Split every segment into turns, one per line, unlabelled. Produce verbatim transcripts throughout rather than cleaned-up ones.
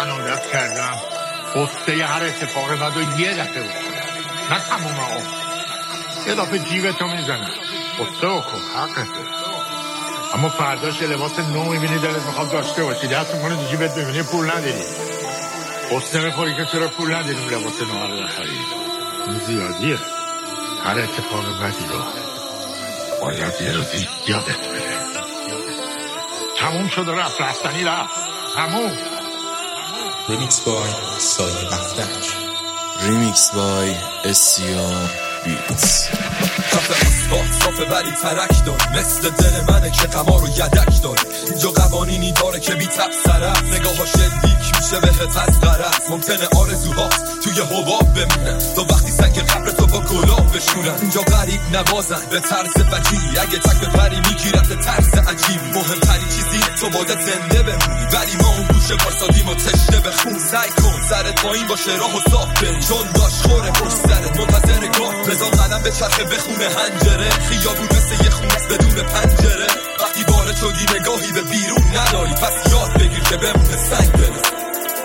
من عادت کردم قصه هر اتفاقی بعد یه دفعه بکنم، نه تموم عمر. یه دفعه جیبتو میزنم قصه بکن، حقته. اما فرداش یه لباس نو میبینی دلت میخواد داشته باشی، دست میکنی تو جیبت میبینی پول نداری، قصه میخوری که چرا پول نداری لباس نو رو بخری. این زیادیه. هر اتفاق بدی رو باید یه روزی یادت بره. تموم شد و رفت، رفتنی رفت، تموم.
ریمیکس بای سایه بختک.
ریمیکس بای اسیار بیتس.
کافه اصفاد صافه ولی ترک دار، مثل دل منه که قمار و یدک داره. اینجا قوانینی داره که بی تبصره است، نگاه ها شلیک میشه بهت از غرض. ممکنه آرزوهات توی حباب بمونن تا وقتی سنگ قبر تو با گلاب بشورن. اینجا غریب نوازن به طرز وجیهی، اگه تک بپری میگیرت به طرز عجیبی. مهمترین چیزی تو باید زنده بمونی، ولی ما اون گوشه واسادیم و تشنه به خون. سعی کن سرت پایین باشه راه و صاف بری، چون داشت خوره پشت سرت منتظر گاه. بزا قدم به چرخه بخونه هنجره، خیابون مثل یه خونه بدون پنجره. وقتی وارد شدی نگاهی به بیرون نداری، پس یاد بگیر که بمونه سنگ برسه.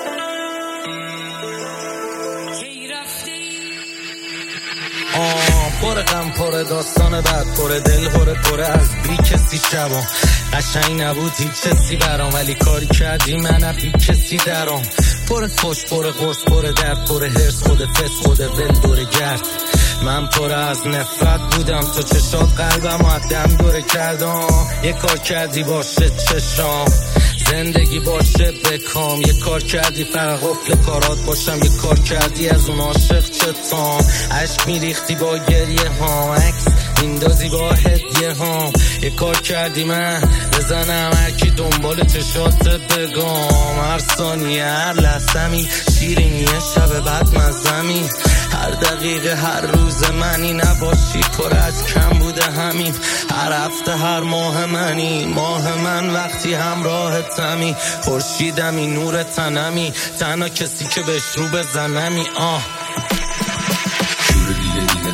آه پر غم پر داستان بعد پر دل پر پر از بی کسی شبام. قشنگ نبود هیچ چیزی برام، ولی کاری کردی من بی کسی درام. پر خوش پر قرص پر درد پر هرس، خود فس خود ول دور گرد. من پر از نفرت بودم، تو چشات قلبم و دم دوره کردم. یه کار کردی باشه چشام، زندگی باشه بکام. یه کار کردی فرق قفل کارات باشم، یه کار کردی از اون عاشق چتام. عشق میریختی با گریه ها، عکس میندازی با هدیه ها. یه کار کردی من بزنم هرکی دنبال چشات بگام. هر ثانیه هر لحظمی شیرینیه شب بعد مزمی. هر دقیقه هر روز منی نباشی پر از کم بوده همین. هر هفته هر ماه منی ماه من وقتی همراه تمی. خورشیدمی نور تنمی تنها کسی که بهش رو بزنمی. آه
جور دیگه دیدم،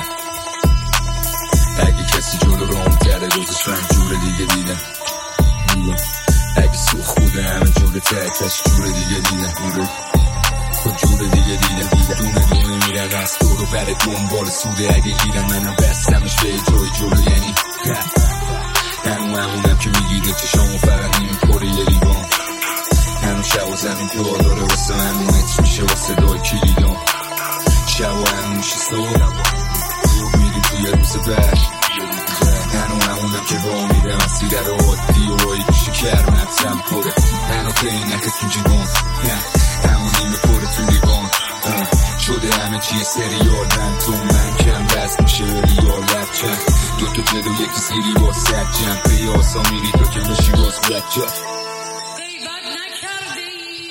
اگه کسی جلو رام کرده دوزش من جور دیگه دیدم. اگه سوخ بوده همه جور تکش جور دیگه دیدم. خود جور دیگه دیدم، دونه دونه میرن از تو رو بره دنبال سوده. اگه گیرم منم بستمش به جای جلو، یعنی هنو همونم که میگیره چشامو فقط نمیپره یه لیوان. هنو شب و زمین دعا داره واسه همون متر میشه واسه دای کلیدان. شب و همون میشه صبح میریم توی روز بر. هنو همونم که با میرم مسیر رو عادی و رایی گوشه کرمت هم پره. هنو قینک تو جیبان، همونی میپره تو لیوان. شده همه چیه سریال من تو من کم دست میشه ریال لب چند دو تا جد و یکی سیری با سد جمع پیاسا میری تو که بشی باز بلک جد.
غیبت نکردی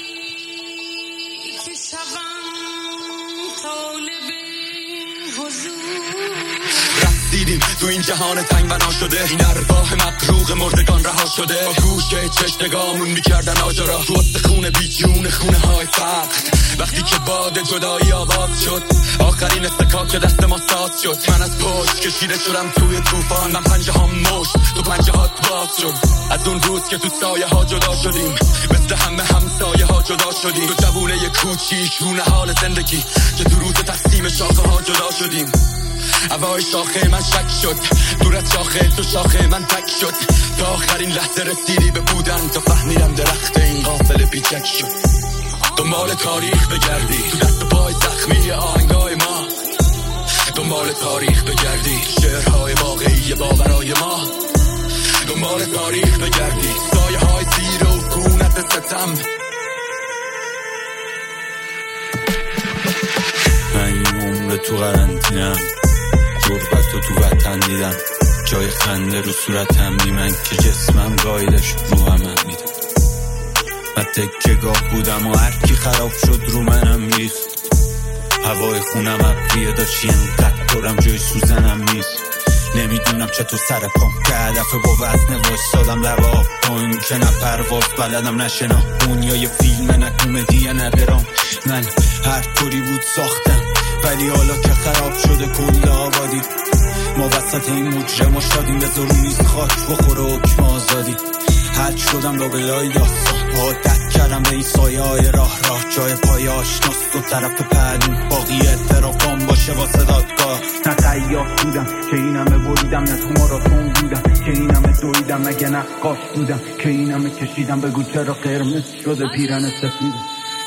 که شبم طالب حضور.
رسیدیم تو این جهان تنگ بنا شده، این ارواح مقروق مردگان رها شده. با گوشه چشم نگامون میکردن آجارا، تو خونه بیجون خونه های فقر. وقتی که باد جدایی آواز شد، آخرین استکاک دست ما ساز شد. من از پشت کشیده شدم توی طوفان، من پنجه هم مشت تو پنجه هات باز شد. از اون روز که تو سایه ها جدا شدیم، مثل همه همسایه ها جدا شدیم. تو جوونه ی کوچیک رونه حال زندگی که تو روز تقسیم شاخه ها جدا شدیم. هوای شاخه من شک شد، دور از شاخه تو شاخه من تک شد. تا آخرین لحظه رسیدی به بودن، تا فهمیدم درخت این غافل بیچک شد. دنبال تاریخ بگردی تو دست و پای زخمی آهنگای ما، دنبال تاریخ بگردی شعرهای واقعی باورای ما. دنبال تاریخ بگردی سایه های زیر و کونت ستم.
من این عمر تو قرنطینم، غربت رو تو وطن دیدم. جای خنده رو صورتم بی من که جسمم گایدش رو هم میدم. من تکه گاه بودم و هرکی خراب شد رو منم ریخت. هوای خونم ابریه داشتی انقدر پرم جای سوزنم نیست. نمیدونم چطور سر پام که هدف با وزن وایستادم لبا پایین که نه پرواز بلدم نشنا دنیای فیلم نه کمدی نه درام. من هر طوری بود ساختم ولی حالا که خراب شده کل آبادی. ما وسط این مجرم شادیم به زرونیز خاک بخور و حکم آزادی. حج شدم را بلای داستان عادت کردم به این سایه های راه راه جای پای آشناست دو طرف پهلو، باقی اعترافام باشه واسه دادگاه. نه خیاط بودم که این همه بریدم، نه تو ماراتون بودم که این همه دویدم، مگه نقاش بودم که این همه کشیدم. بگو چرا قرمز شده پیرن سفیدم.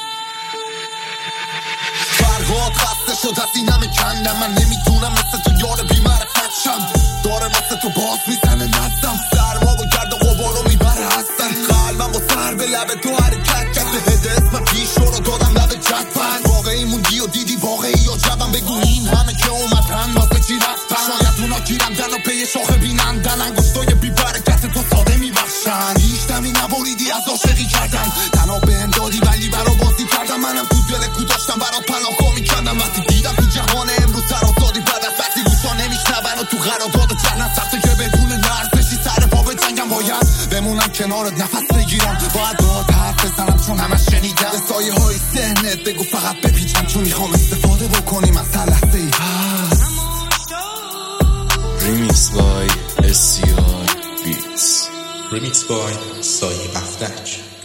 فرهاد خسته شد از این همه کندم، من نمیتونم مثل تو یار بی‌معرفت شم. داره واسه تو باز میزنه نزدم، سرما و گرد و غبارو میبره هستن. قلبم با سر به لب تو حرکت کرد، به هده اسم پیش رو دادم لب جدبن. واقعی موندی و دیدی واقعی یا جبم، بگو این همه که اومدن واسه چی رفتن. شاید اونا گیرندن و پی شاخه بینندن، انگشتای بی برکت تو ساده میبخشن. هیچ دمی نبریدی از عاشقی کردن، تنها بهم دادی ولی برا بازی کردم. منم تو دل کو داشتم برات پناهگاه میکردم. وقتی دیدم تو جهان امروز سرازادی بعد از وقتی گوشا نمیشنون و تو قرارداد جنت سخته که بدون لرزشی سر پا به جنگم. باید بمونم کنارت نفس بگیرم، باید باهات حرف بزنم چون همش شنیدم. به سایه های ذهنت بگو فقط بپیچم، چون میخوام استفاده بکنیم از هر لحظه ای هست.
ریمیکس بای اس سی آر بیتس.
ریمیکس بای سایه بختک.